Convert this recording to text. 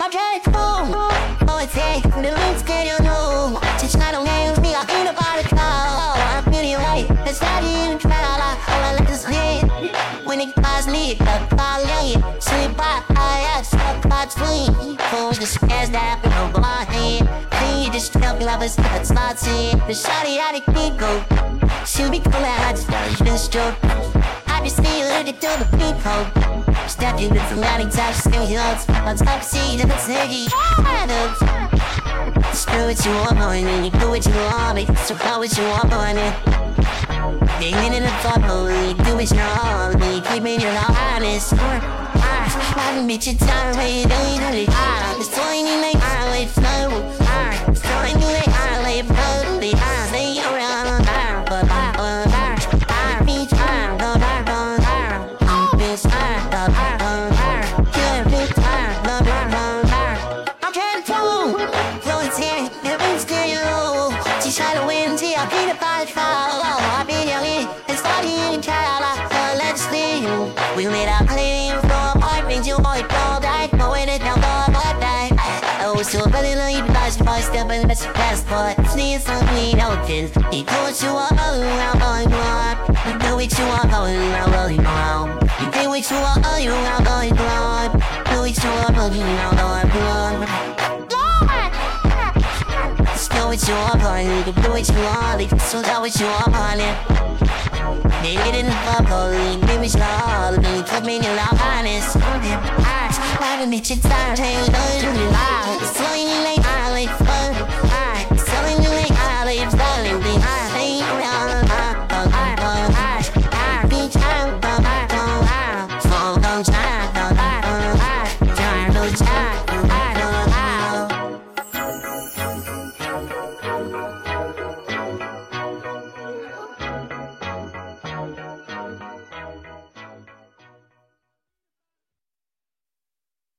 Okay, cool. Oh, it's a the roots get you know. Just not only me, I ain't about to call. I'm feeling right. It's not even trial. All I like is hit. When it calls me, the call late. Sleep by, I stop caught sleep. For the scares that be over my head. Then you just tell me love is not starting. The shawty out of go. She'll be cool out, I just don't just joke. I just feel it to the people. Step you with the mounting touch, still heals. On top seat of the city. Screw what you want on it, you do what you want it. So call what you want on it. They need in the thought, you do what you want. You keep me your honest. I meet you time where you don't know it. It's telling you like I wait slow. It's telling you like I lay flow. They you're around on fire, but I reach fire, go back on fire. Bitch, fire, go back on fire. You're a big fire, go back on fire. I'm trying to flow it's here, everything's clear, you know. Just try to win, see, I'll be the fight fall. I've been young, it's starting in trial. Let's see, we made our claim from apartments, you might call that, going it down for what that. Oh, so really late, last boy, stepping that's your passport. See something open, he goes you up, I'm going on. You do what you want, I'm going on. You do what you want, I'm going on. Do what you want, I'm going on. Do what you want, you do what you want, so that's what you want, they didn't fuck only, give me slow, they took me to love honest. I don't need your time, hey, don't you lie.